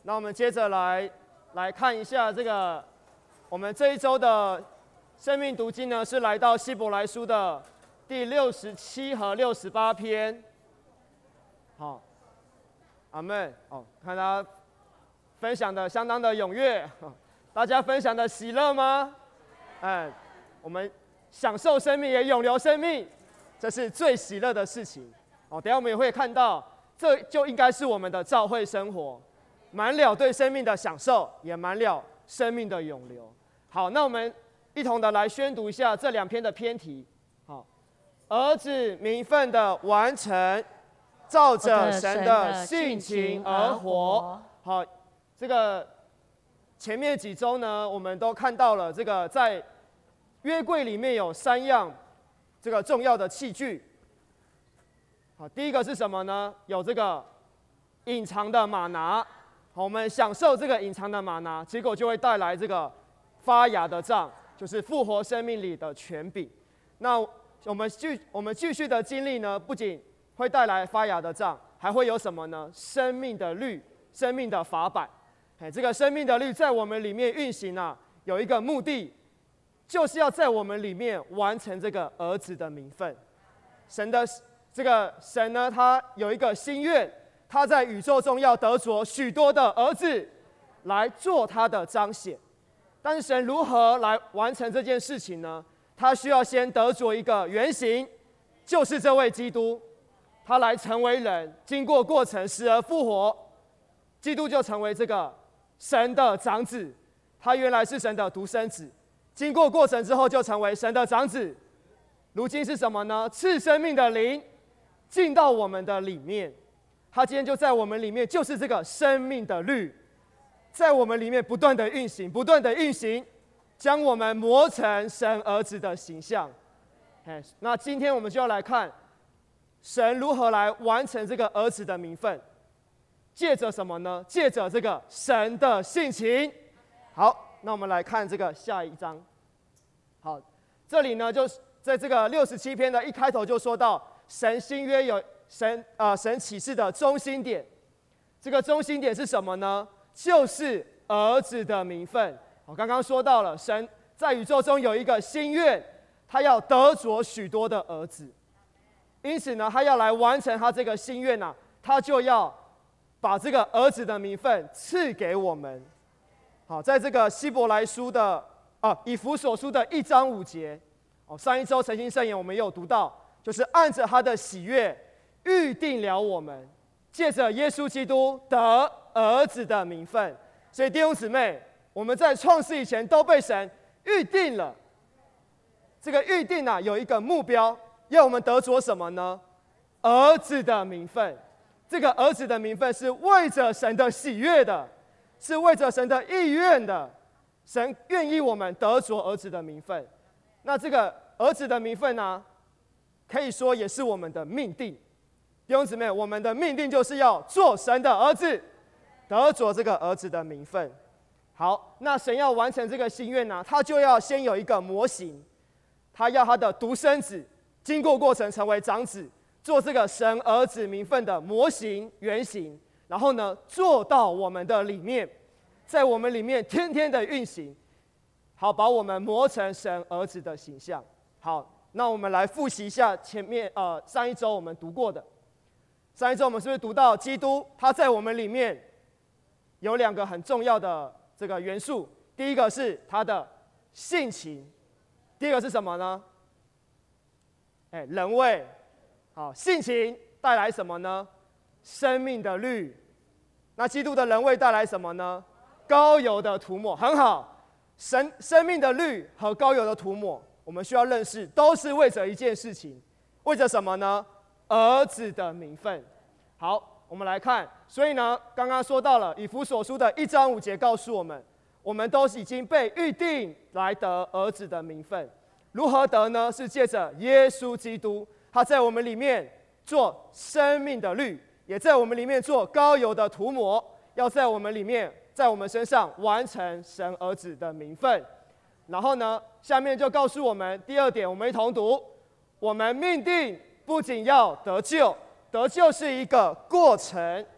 那我们接着来看一下这个，我们这一周的生命读经呢，是来到希伯来书的第67和68篇。好，阿们。看大家分享的相当的踊跃，大家分享的喜乐吗？我们享受生命，也永留生命，这是最喜乐的事情。等一下我们也会看到，这就应该是我们的教会生活。满了对生命的享受，也满了生命的永留。好，那我们一同的来宣读一下这两篇的篇题。好，儿子名分的完成，照着神的性情而活。好，这个前面几周呢，我们都看到了这个在约柜里面有3样这个重要的器具。好，第一个是什么呢？有这个隐藏的玛拿。好，我们享受这个隐藏的玛拿，结果就会带来这个发芽的杖，就是复活生命里的权柄。那我们继续的经历呢，不仅会带来发芽的杖，还会有什么呢？生命的律，生命的法版。这个生命的律在我们里面运行啊，有一个目的，就是要在我们里面完成这个儿子的名分。神呢，他有一个心愿。他在宇宙中要得着许多的儿子来做他的彰显，但是神如何来完成这件事情呢？他需要先得着一个原型，就是这位基督，他来成为人，经过过程死而复活，基督就成为这个神的长子。他原来是神的独生子，经过过程之后就成为神的长子。如今是什么呢？赐生命的灵进到我们的里面。他今天就在我们里面，就是这个生命的律，在我们里面不断的运行，将我们磨成神儿子的形象。那今天我们就要来看神如何来完成这个儿子的名分，借着什么呢？借着这个神的性情。好，那我们来看这个下一章。好，这里呢，就在这个67篇的一开头就说到，神新约有神启示的中心点。这个中心点是什么呢？就是儿子的名分。我刚刚说到了，神在宇宙中有一个心愿，他要得着许多的儿子，因此呢，他要来完成他这个心愿啊，他就要把这个儿子的名分赐给我们。好，在这个希伯来书的以弗所书的1章5节，上一周诚心圣言我们也有读到，就是按着他的喜悦预定了我们，借着耶稣基督得儿子的名分。所以弟兄姊妹，我们在创世以前都被神预定了。这个预定啊，有一个目标，要我们得着什么呢？儿子的名分。这个儿子的名分是为着神的喜悦的，是为着神的意愿的。神愿意我们得着儿子的名分。那这个儿子的名分呢，可以说也是我们的命定。弟兄姊妹，我们的命定就是要做神的儿子，得着这个儿子的名分。好，那神要完成这个心愿呢，他就要先有一个模型，他要他的独生子经过过程成为长子，做这个神儿子名分的模型原型，然后呢，做到我们的里面，在我们里面天天的运行，好，把我们磨成神儿子的形象。好，那我们来复习一下前面上一周我们读过的。上一周我们是不是读到基督他在我们里面有2个很重要的这个元素？第一个是他的性情，第二个是什么呢？人位。好，性情带来什么呢？生命的律。那基督的人位带来什么呢？膏油的涂抹。很好，生命的律和膏油的涂抹，我们需要认识，都是为着一件事情，为着什么呢？儿子的名分。好，我们来看，所以呢，刚刚说到了以弗所书的1章5节告诉我们，我们都已经被预定来得儿子的名分。如何得呢？是借着耶稣基督，他在我们里面做生命的律，也在我们里面做膏油的涂抹，要在我们里面，在我们身上完成神儿子的名分。然后呢，下面就告诉我们第2点，我们一同读：我们命定不仅要得救，得救是一个过程，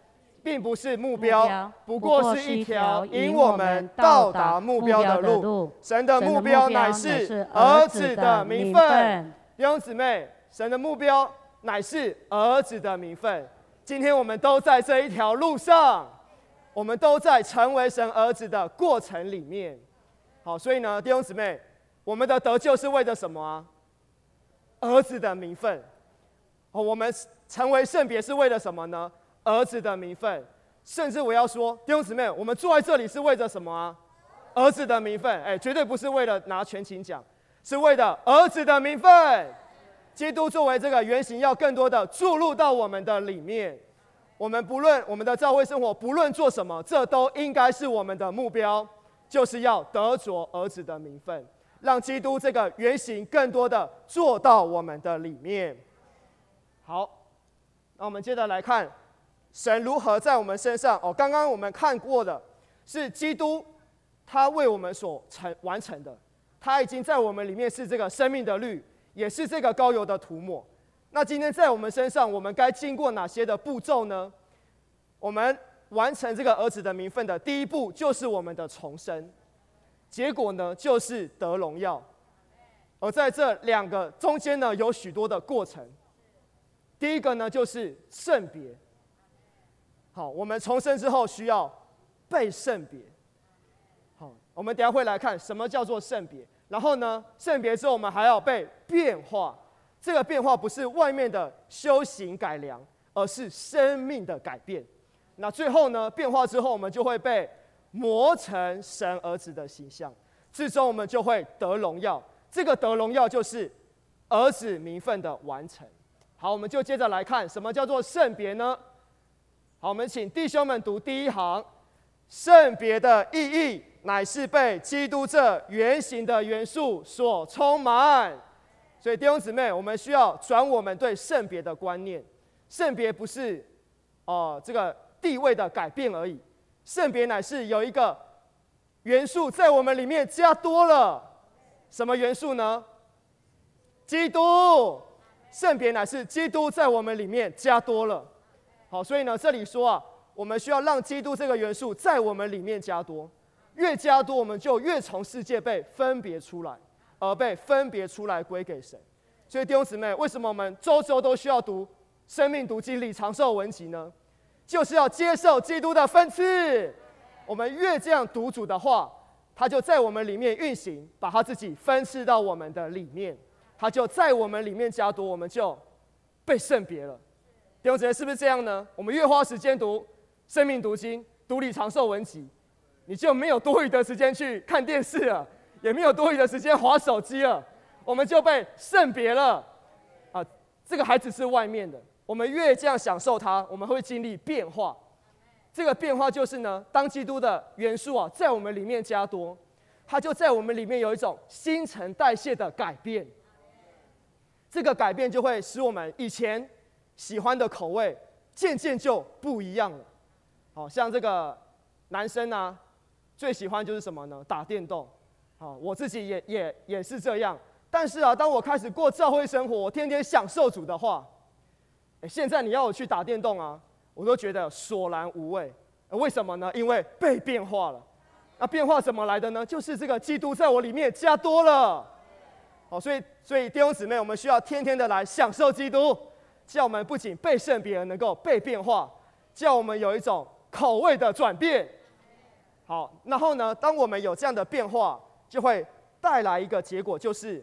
并不是目标，不过是一条引我们到达目标的路。神的目标乃是儿子的名分。弟兄姊妹，神的目标乃是儿子的名分。今天我们都在这一条路上，我们都在成为神儿子的过程里面。好，所以呢，弟兄姊妹，我们的得救是为了什么啊？儿子的名分。我们成为圣别是为了什么呢？儿子的名分。甚至我要说，弟兄姊妹，我们坐在这里是为了什么啊？儿子的名分。绝对不是为了拿全勤奖，是为了儿子的名分。基督作为这个原型，要更多的注入到我们的里面。我们不论我们的教会生活，不论做什么，这都应该是我们的目标，就是要得着儿子的名分，让基督这个原型更多的做到我们的里面。好，那我们接着来看神如何在我们身上。刚刚我们看过的是基督他为我们所完成的，他已经在我们里面是这个生命的律，也是这个膏油的涂抹。那今天在我们身上，我们该经过哪些的步骤呢？我们完成这个儿子的名分的第一步，就是我们的重生。结果呢，就是得荣耀。而在这两个中间呢，有许多的过程。第一个呢，就是圣别。好，我们重生之后需要被圣别。好，我们等一下会来看什么叫做圣别。然后呢，圣别之后我们还要被变化。这个变化不是外面的修行改良，而是生命的改变。那最后呢，变化之后我们就会被磨成神儿子的形象，最终我们就会得荣耀。这个得荣耀就是儿子名分的完成。好，我们就接着来看什么叫做圣别呢？好，我们请弟兄们读第一行。圣别的意义乃是被基督这原型的元素所充满。所以弟兄姊妹，我们需要转我们对圣别的观念。圣别不是这个地位的改变而已，圣别乃是有一个元素在我们里面加多了。什么元素呢？基督。圣别乃是基督在我们里面加多了。好，所以呢，这里说我们需要让基督这个元素在我们里面加多，越加多，我们就越从世界被分别出来，而被分别出来归给神。所以弟兄姊妹，为什么我们周周都需要读生命读经里长寿文集呢？就是要接受基督的分赐。我们越这样读主的话，他就在我们里面运行，把他自己分赐到我们的里面。他就在我们里面加多，我们就被圣别了。弟兄姊妹，是不是这样呢？我们越花时间读生命读经、读理长寿文集，你就没有多余的时间去看电视了，也没有多余的时间滑手机了，我们就被圣别了。这个还只是外面的，我们越这样享受它，我们会经历变化。这个变化就是呢，当基督的元素在我们里面加多，它就在我们里面有一种新陈代谢的改变。这个改变就会使我们以前喜欢的口味渐渐就不一样了。好，像这个男生最喜欢就是什么呢？打电动。好，我自己也是这样。但是当我开始过教会生活，我天天享受主的话，现在你要我去打电动我都觉得索然无味。为什么呢？因为被变化了。那变化怎么来的呢？就是这个基督在我里面加多了。好，所以弟兄姊妹，我们需要天天的来享受基督，叫我们不仅被圣别，而能够被变化，叫我们有一种口味的转变。好，然后呢，当我们有这样的变化，就会带来一个结果，就是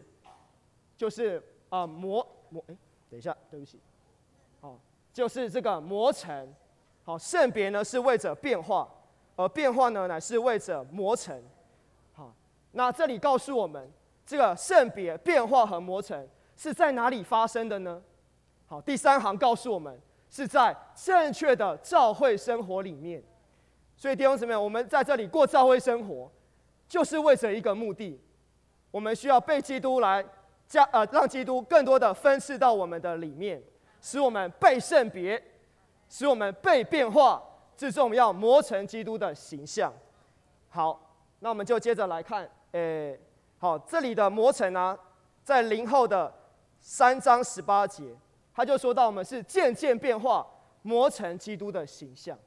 等一下，对不起。好，就是这个磨成。好，圣别呢是为着变化，而变化呢乃是为着磨成。好，那这里告诉我们，这个圣别、变化和磨成是在哪里发生的呢？好，第三行告诉我们，是在正确的教会生活里面。所以弟兄姊妹，我们在这里过教会生活，就是为着一个目的，我们需要被基督来让基督更多的分赐到我们的里面，使我们被圣别，使我们被变化，最终我们要磨成基督的形象。好，那我们就接着来看，好，这里的磨成在林后的3章18节，他就说到我们是渐渐变化，磨成基督的形象。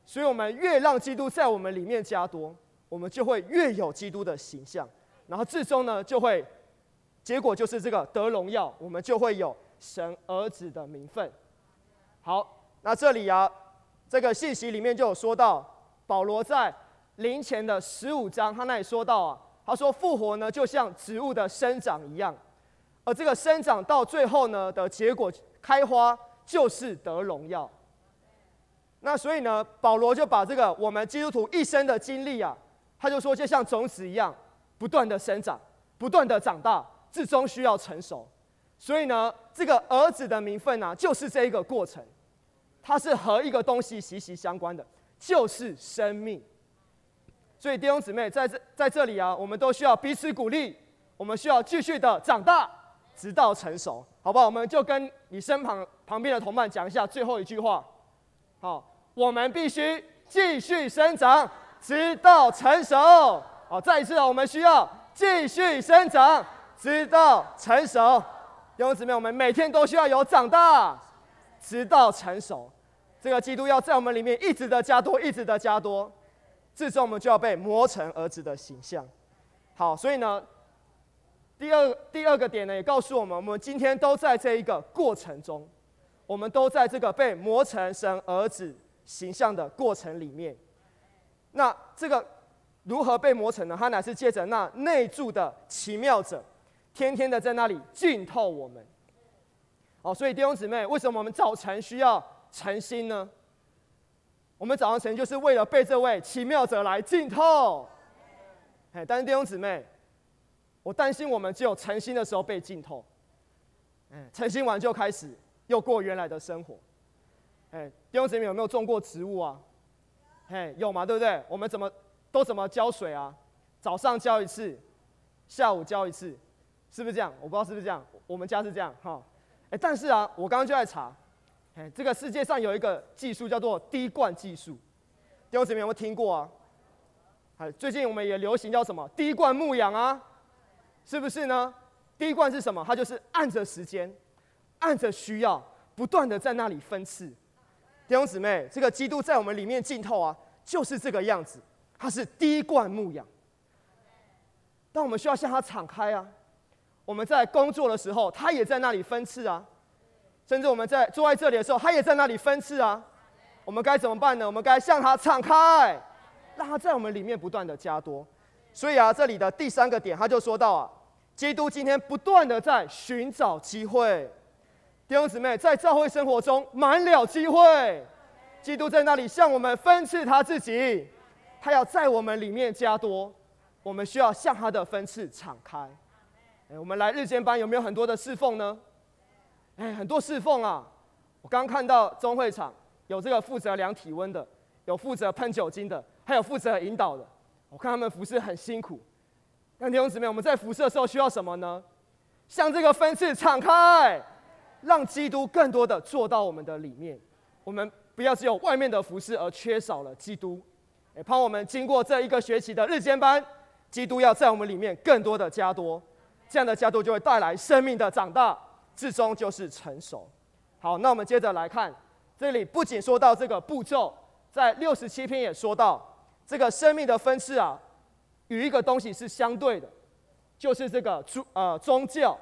所以我们越让基督在我们里面加多，我们就会越有基督的形象，然后最终呢，结果就是这个得荣耀，我们就会有神儿子的名分。好，那这里啊，这个信息里面就有说到，保罗在林前的15章，他那里说到啊，他说复活呢，就像植物的生长一样，而这个生长到最后呢的结果开花，就是得荣耀。那所以呢，保罗就把这个我们基督徒一生的经历啊，他就说就像种子一样，不断的生长，不断的长大，至终需要成熟。所以呢，这个儿子的名分啊，就是这一个过程，它是和一个东西息息相关的，就是生命。所以弟兄姊妹，在这里啊，我们都需要彼此鼓励，我们需要继续的长大，直到成熟，好不好？我们就跟你身旁边的同伴讲一下最后一句话。好，我们必须继续生长，直到成熟。好，再一次，我们需要继续生长，直到成熟。弟兄姊妹，我们每天都需要有长大，直到成熟。这个基督要在我们里面一直的加多，一直的加多，最终我们就要被磨成儿子的形象。好，所以呢，第二个点呢，也告诉我们，我们今天都在这一个过程中，我们都在这个被磨成神儿子形象的过程里面。那这个如何被磨成呢？它乃是借着那内住的奇妙者，天天的在那里浸透我们。所以弟兄姊妹，为什么我们早晨需要晨星呢？我们早上晨就是为了被这位奇妙者来浸透。但是弟兄姊妹，我担心我们只有晨星的时候被浸透，晨星完就开始又过原来的生活。弟兄姊妹有没有种过植物啊？有嘛，对不对？我们怎么浇水啊？早上浇一次，下午浇一次，是不是这样？我不知道是不是这样，我们家是这样哈。但是啊，我刚刚就在查，这个世界上有一个技术叫做滴灌技术，弟兄姊妹有没有听过啊？最近我们也流行叫什么滴灌牧养啊？是不是呢？滴灌是什么？它就是按着时间，按着需要，不断的在那里分赐。弟兄姊妹，这个基督在我们里面浸透啊，就是这个样子，它是滴灌牧养。但我们需要向它敞开啊。我们在工作的时候，它也在那里分赐啊。甚至我们在坐在这里的时候，它也在那里分赐啊。我们该怎么办呢？我们该向它敞开，让它在我们里面不断的加多。所以啊，这里的第3个点，他就说到啊，基督今天不断的在寻找机会。弟兄姊妹，在教会生活中满了机会，基督在那里向我们分赐他自己，他要在我们里面加多，我们需要向他的分赐敞开。我们来日间班有没有很多的侍奉呢？很多侍奉啊！我刚看到中会场有这个负责量体温的，有负责喷酒精的，还有负责引导的。我看他们服侍很辛苦。但弟兄姊妹，我们在服侍的时候需要什么呢？向这个分赐敞开，让基督更多的做到我们的里面。我们不要只有外面的服侍而缺少了基督。盼我们经过这1个学期的日间班，基督要在我们里面更多的加多，这样的加多就会带来生命的长大，至终就是成熟。好，那我们接着来看，这里不仅说到这个步骤，在67篇也说到这个生命的分赐啊，与一个东西是相对的，就是这个宗教。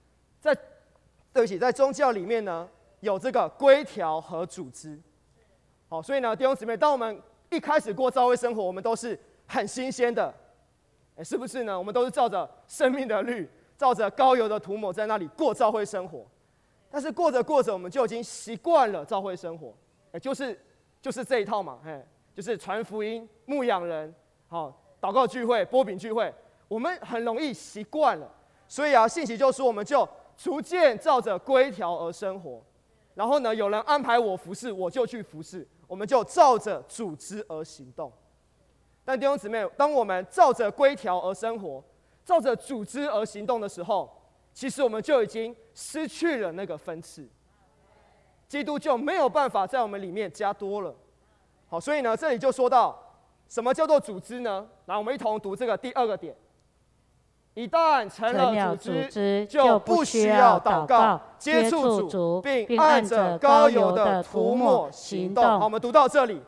在宗教里面呢，有这个规条和组织。好，所以呢，弟兄姊妹，当我们一开始过教会生活，我们都是很新鲜的，是不是呢？我们都是照着生命的律，照着膏油的涂抹，在那里过教会生活。但是过着过着，我们就已经习惯了教会生活，就是这一套嘛，就是传福音、牧养人、祷告聚会、擘饼聚会，我们很容易习惯了。所以啊，信息就说，我们就逐渐照着规条而生活。然后呢，有人安排我服侍，我就去服侍，我们就照着组织而行动。但弟兄姊妹，当我们照着规条而生活，照着组织而行动的时候，其实我们就已经失去了那个分赐，基督就没有办法在我们里面加多了。好，所以呢，这里就说到什么叫做组织呢？来，我们一同读这个第2个点。一旦成了组织，就不需要祷告，接触主，并按着膏油的涂抹行动。好，我们读到这里，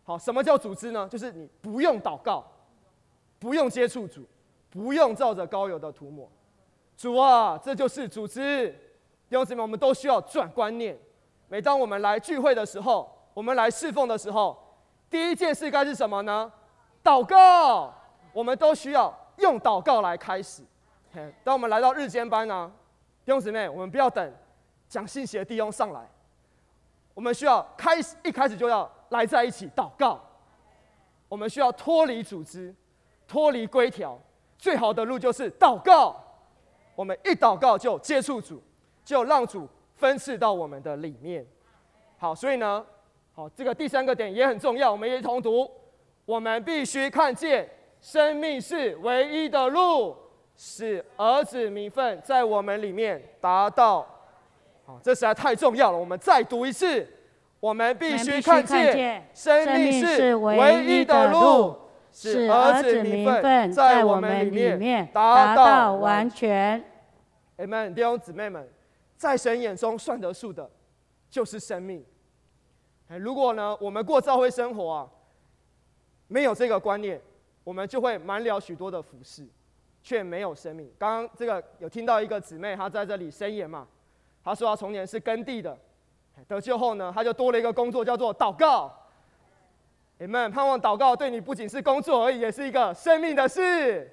好，什么叫组织呢？就是你不用祷告，不用接触主，不用照着膏油的涂抹。主啊，这就是组织。弟兄姊妹，我们都需要转观念。每当我们来聚会的时候，我们来侍奉的时候，第一件事该是什么呢？祷告。我们都需要用祷告来开始。当我们来到日间班呢，弟兄姊妹，我们不要等讲信息的弟兄上来，我们需要一开始就要来在一起祷告。我们需要脱离组织，脱离规条，最好的路就是祷告。我们一祷告就接触主，就让主分赐到我们的里面。好，所以呢，好，这个第3个点也很重要，我们一同读。我们必须看见生命是唯一的路，使儿子名分在我们里面达到。好，这实在太重要了，我们再读一次。我们必须看见生命是唯一的路，使儿子名分在我们里面达到完全。Amen， 弟兄姊妹们，在神眼中算得数的，就是生命。如果呢，我们过教会生活啊，没有这个观念，我们就会满了许多的服事，却没有生命。刚刚这个有听到一个姊妹，她在这里申言嘛，她说她从前是耕地的，得救后呢，她就多了一个工作，叫做祷告。Amen， 盼望祷告对你不仅是工作而已，也是一个生命的事。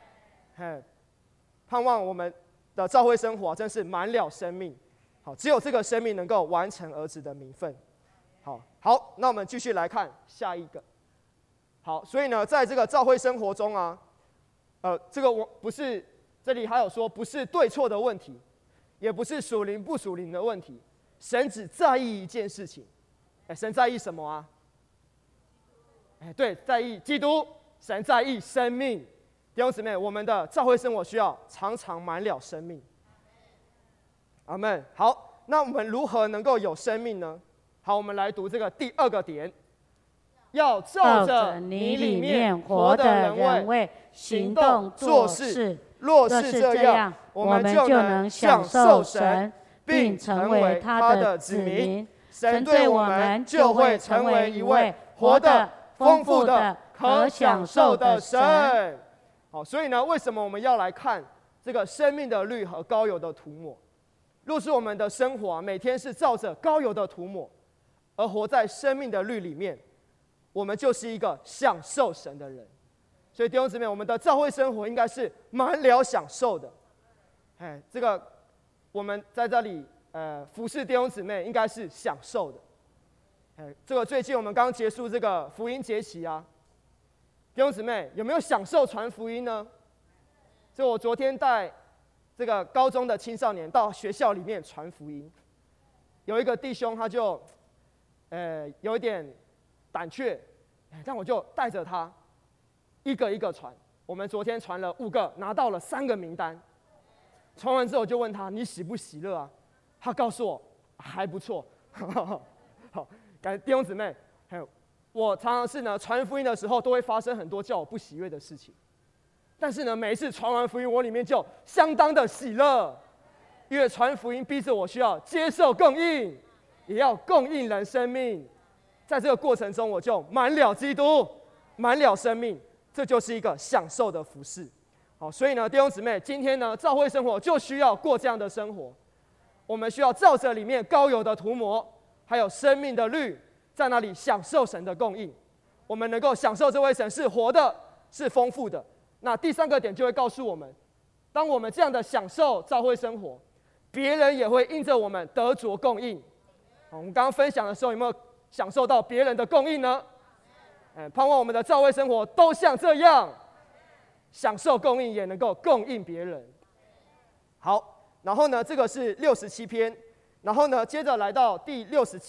盼望我们的教会生活真是满了生命。好，只有这个生命能够完成儿子的名分。好，那我们继续来看下一个。好，所以呢，在这个教会生活中啊，这个我不是这里还有说，不是对错的问题，也不是属灵不属灵的问题，神只在意一件事情。神在意什么啊？对，在意基督。神在意生命。弟兄姊妹，我们的教会生活需要常常满了生命。阿们。好，那我们如何能够有生命呢？好，我们来读这个第2个点。要照着你里面活的人位行动做事，若是这样，我们就能享受神，并成为他的子民。神对我们就会成为一位活的、丰富的、可享受的神。好，所以呢，为什么我们要来看这个生命的律和膏油的涂抹？若是我们的生活每天是照着膏油的涂抹，而活在生命的律里面，我们就是一个享受神的人。所以弟兄姊妹，我们的教会生活应该是满了享受的。这个我们在这里服侍弟兄姊妹应该是享受的。这个最近我们刚结束这个福音节期啊，弟兄姊妹有没有享受传福音呢？就我昨天带这个高中的青少年到学校里面传福音，有一个弟兄他就有一点胆怯，但我就带着他一个一个传。我们昨天传了5个，拿到了3个名单。传完之后就问他：“你喜不喜乐啊？”他告诉我：“还不错。”好，感谢弟兄姊妹。我常常是呢传福音的时候，都会发生很多叫我不喜悦的事情。但是呢，每一次传完福音，我里面就相当的喜乐，因为传福音逼着我需要接受供应，也要供应人生命。在这个过程中，我就满了基督，满了生命，这就是一个享受的服事。好，所以呢，弟兄姊妹，今天呢，教会生活就需要过这样的生活。我们需要照着里面膏油的涂抹，还有生命的律，在那里享受神的供应。我们能够享受这位神是活的，是丰富的。那第3个点就会告诉我们，当我们这样的享受教会生活，别人也会因着我们得着供应。我们刚刚分享的时候，有没有享受到别人的供应呢？盼望我们的教会生活都像这样，享受供应，也能够供应别人。好，然后呢，这个是67篇，然后呢，接着来到第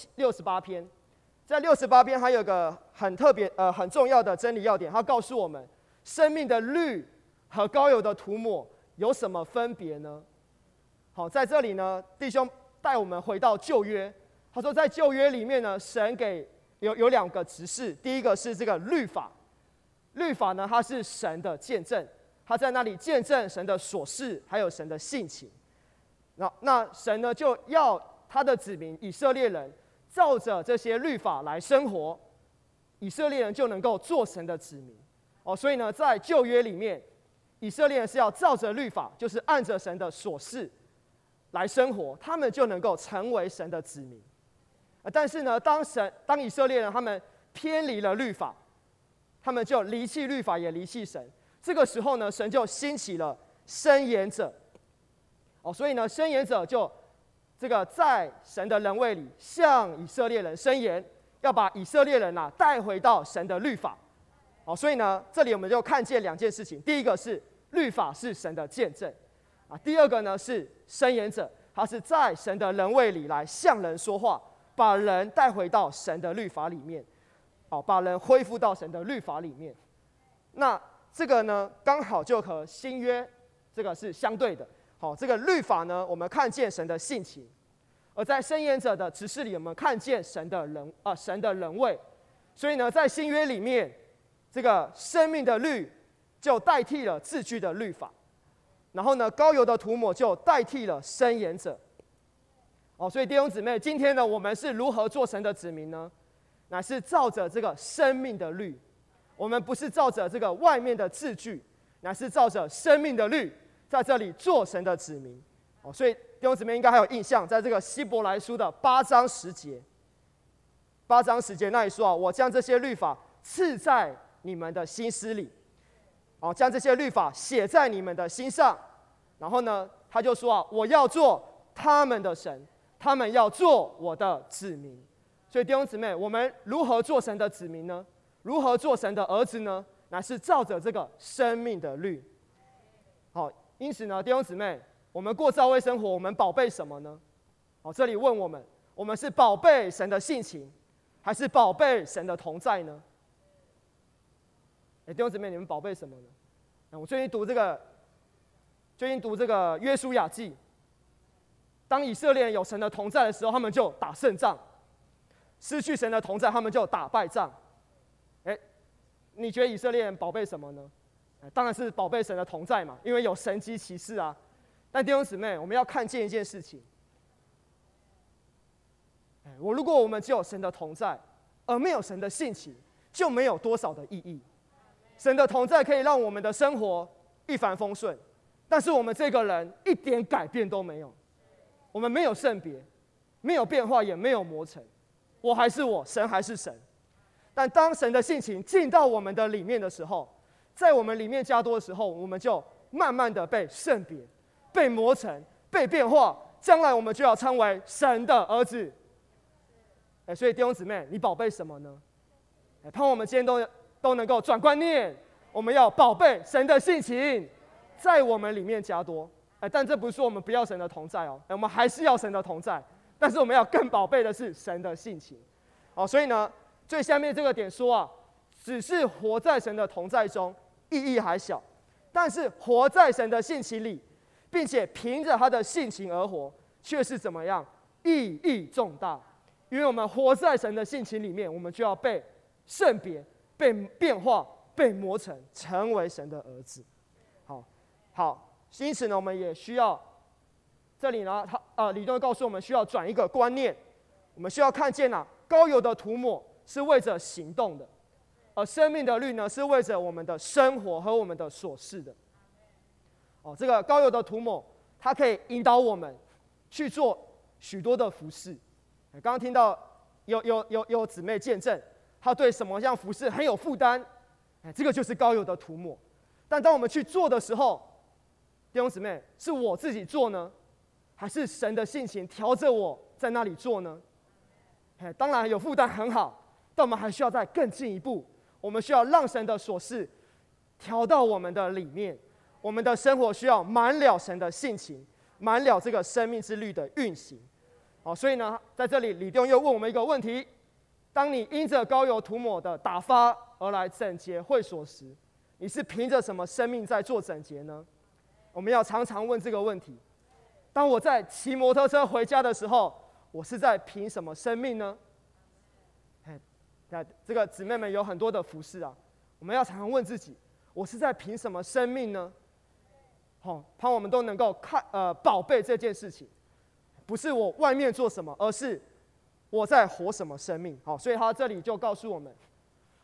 68篇。在68篇还有个很特别、很重要的真理要点，它告诉我们，生命的律和膏油的涂抹有什么分别呢？好，在这里呢，弟兄带我们回到旧约。他说，在旧约里面呢，神给有2个指示。第一个是这个律法，律法呢，它是神的见证，他在那里见证神的所事，还有神的性情。那神呢，就要他的子民以色列人照着这些律法来生活。 以色列人就能够做神的子民。所以呢，在旧约里面，以色列人是要照着律法，就是按着神的所示来生活，他们就能够成为神的子民。但是呢，当以色列人他们偏离了律法，他们就离弃律法，也离弃神。这个时候呢，神就兴起了申言者。所以呢，申言者就在神的人位里向以色列人申言，要把以色列人带回到神的律法。所以呢，这里我们就看见两件事情：第一个是律法是神的见证，第二个呢是申言者，他是在神的人位里来向人说话，把人带回到神的律法里面，把人恢复到神的律法里面。那这个呢，刚好就和新约这个是相对的。这个律法呢，我们看见神的性情；而在申言者的指示里，我们看见神的人位。所以呢，在新约里面，这个生命的律就代替了字句的律法，然后呢，膏油的涂抹就代替了申言者。所以弟兄姊妹，今天呢，我们是如何做神的子民呢？乃是照着这个生命的律，我们不是照着这个外面的字句，乃是照着生命的律，在这里做神的子民。所以弟兄姊妹应该还有印象，在这个希伯来书的8章10节那里说我将这些律法刺在你们的心思里，将这些律法写在你们的心上。然后呢，他就说我要做他们的神，他们要做我的子民。所以弟兄姊妹，我们如何做神的子民呢？如何做神的儿子呢？乃是照着这个生命的律。因此呢，弟兄姊妹，我们过教会生活，我们宝贝什么呢？这里问我们是宝贝神的性情，还是宝贝神的同在呢？弟兄姊妹，你们宝贝什么呢？我最近读这个约书亚记，当以色列人有神的同在的时候，他们就打胜仗；失去神的同在，他们就打败仗。你觉得以色列人宝贝什么呢？当然是宝贝神的同在嘛，因为有神迹奇事啊。但弟兄姊妹，我们要看见一件事情：如果我们只有神的同在，而没有神的性情，就没有多少的意义。神的同在可以让我们的生活一帆风顺，但是我们这个人一点改变都没有，我们没有圣别，没有变化，也没有磨成，我还是我，神还是神。但当神的性情进到我们的里面的时候，在我们里面加多的时候，我们就慢慢的被圣别、被磨成、被变化，将来我们就要称为神的儿子。所以弟兄姊妹，你宝贝什么呢？盼望我们今天都能够转观念，我们要宝贝神的性情，在我们里面加多。但这不是说我们不要神的同在我们还是要神的同在，但是我们要更宝贝的是神的性情。所以呢，最下面这个点说只是活在神的同在中，意义还小；但是活在神的性情里，并且凭着他的性情而活，却是怎么样？意义重大。因为我们活在神的性情里面，我们就要被圣别、被变化、被磨成，成为神的儿子。好，因此呢，我们也需要这里呢，李东告诉我们需要转一个观念，我们需要看见膏油的涂抹是为着行动的，而生命的律呢，是为着我们的生活和我们的所事的。这个膏油的涂抹，它可以引导我们去做许多的服事。刚刚听到有姊妹见证，她对什么样服事很有负担，这个就是膏油的涂抹。但当我们去做的时候，弟兄姊妹，是我自己做呢，还是神的性情调着我在那里做呢？当然有负担很好，但我们还需要再更进一步，我们需要让神的所事调到我们的里面，我们的生活需要满了神的性情，满了这个生命之律的运行。所以呢，在这里李弟兄又问我们一个问题：当你因着膏油涂抹的打发而来整洁会所时，你是凭着什么生命在做整洁呢？我们要常常问这个问题。当我在骑摩托车回家的时候，我是在凭什么生命呢？这个姊妹们有很多的服事我们要常常问自己：我是在凭什么生命呢？盼我们都能够宝贝这件事情。不是我外面做什么，而是我在活什么生命。所以他这里就告诉我们，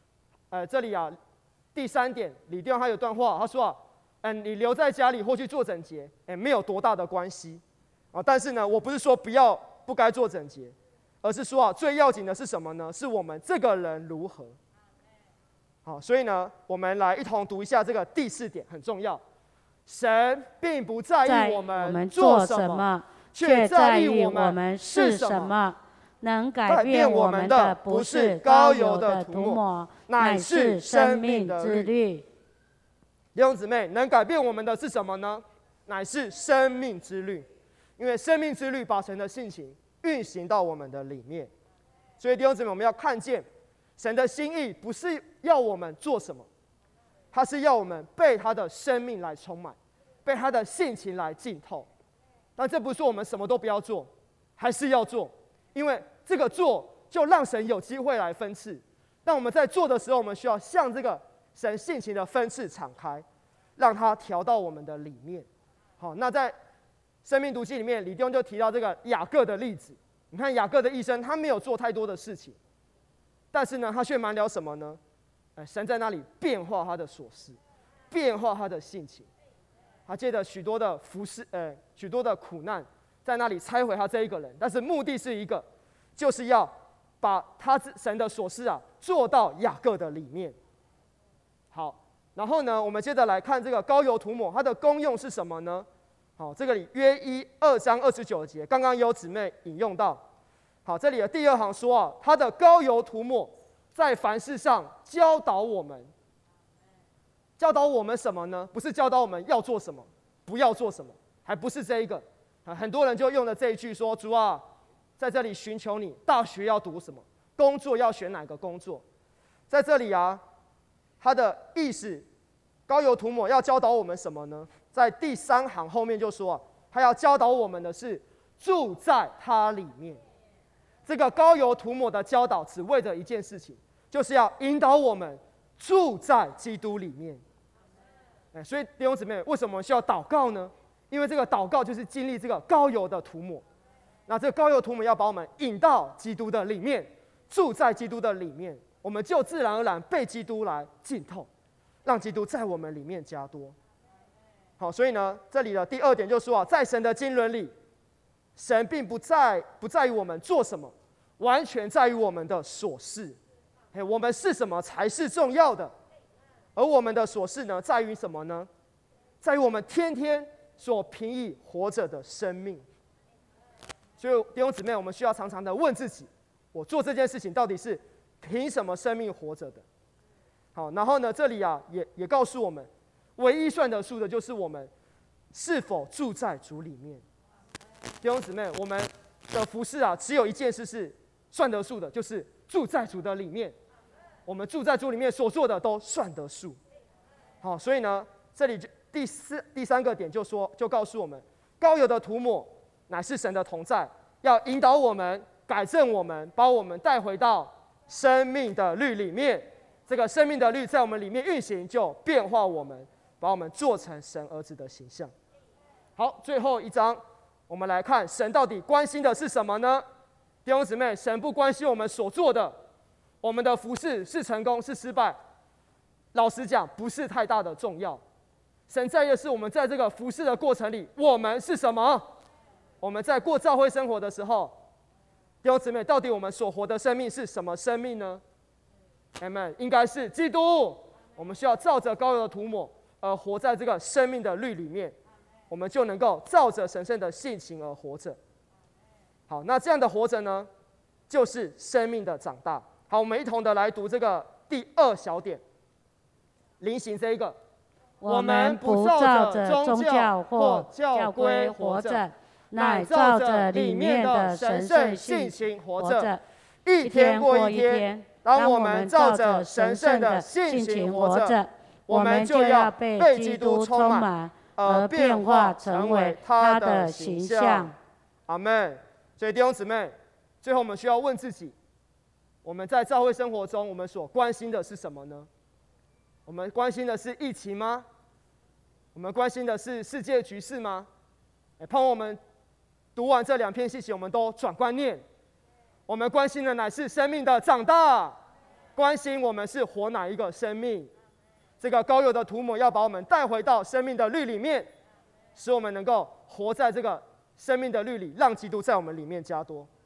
这里啊，第3点，李弟兄他有段话，他说你留在家里或去做整洁，没有多大的关系但是呢，我不是说不该做整洁，而是说最要紧的是什么呢？是我们这个人如何。好，所以呢，我们来一同读一下这个第4点，很重要。神并不在意我们做什么，却在意我们是什么。 能改变我们的不是膏油的涂抹，乃是生命之律。 弟兄姊妹，能改变我们的是什么呢？乃是生命之律。因为生命之律把神的性情运行到我们的里面，所以弟兄姊妹，我们要看见神的心意不是要我们做什么，他是要我们被他的生命来充满，被他的性情来浸透。但这不是我们什么都不要做，还是要做，因为这个做就让神有机会来分赐。但我们在做的时候，我们需要向这个神性情的分赐敞开，让它调到我们的里面。好，那在生命读经里面，李弟兄就提到这个雅各的例子。你看雅各的一生，他没有做太多的事情，但是呢，他却满了什么呢？神在那里变化他的所思，变化他的性情。他借着许多的许多的苦难，在那里拆毁他这一个人，但是目的是一个，就是要把神的所思做到雅各的里面。好，然后呢，我们接着来看这个膏油涂抹，它的功用是什么呢？好，这个里约1 2章29节，刚刚有姊妹引用到。好，这里的第2行说它的膏油涂抹在凡事上教导我们。教导我们什么呢？不是教导我们要做什么，不要做什么，还不是这一个。很多人就用了这一句说：“主啊，在这里寻求你，大学要读什么，工作要选哪个工作。”在这里它的意思，膏油涂抹要教导我们什么呢？在第3行后面就说他要教导我们的是住在他里面。这个膏油涂抹的教导只为着一件事情，就是要引导我们住在基督里面。所以弟兄姊妹，为什么需要祷告呢？因为这个祷告就是经历这个膏油的涂抹。那这个膏油涂抹要把我们引到基督的里面，住在基督的里面，我们就自然而然被基督来浸透，让基督在我们里面加多。好，所以呢，这里的第2点就说在神的经纶里，神并不在于我们做什么，完全在于我们的所事。我们是什么才是重要的，而我们的所事呢，在于什么呢？在于我们天天所凭以活着的生命。所以弟兄姊妹，我们需要常常的问自己：我做这件事情到底是凭什么生命活着的？好，然后呢，这里也告诉我们，唯一算得数的就是我们是否住在主里面。弟兄姊妹，我们的服事只有一件事是算得数的，就是住在主的里面。我们住在主里面所做的都算得数。好，所以呢，这里第3个点就告诉我们，膏油的涂抹乃是神的同在，要引导我们、改正我们，把我们带回到生命的律里面。这个生命的律在我们里面运行，就变化我们，把我们做成神儿子的形象。好，最后一章，我们来看神到底关心的是什么呢？弟兄姊妹，神不关心我们所做的，我们的服事是成功是失败，老实讲不是太大的重要。神在意的是我们在这个服事的过程里，我们是什么？我们在过教会生活的时候，弟兄姊妹，到底我们所活的生命是什么生命呢？ Amen， 应该是基督。我们需要照着膏油的涂抹而活在这个生命的律里面，我们就能够照着神圣的性情而活着。好，那这样的活着呢，就是生命的长大。好，我们一同的来读这个第2小点，临行这一个。 我们不照着宗教或教规活着，乃照着里面的神圣性情活着。一天过一天，当我们照着神圣的性情活着，我们就要被基督充满，而变化成为他的形象。 阿们。所以弟兄姊妹，最后我们需要问自己：我们在教会生活中，我们所关心的是什么呢？我们关心的是疫情吗？我们关心的是世界局势吗？盼望我们读完这2篇信息，我们都转观念。我们关心的乃是生命的长大， 关心我们是活哪一个生命。这个膏油的涂抹要把我们带回到生命的律里面，使我们能够活在这个生命的律里，让基督在我们里面加多。